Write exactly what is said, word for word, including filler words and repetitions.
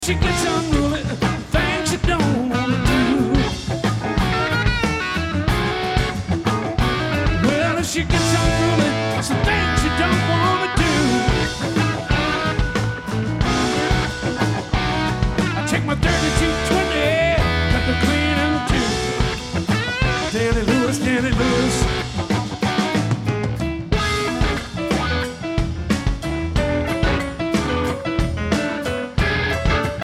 She gets unruly, things you don't wanna do. Well, if she gets unruly, some things you don't wanna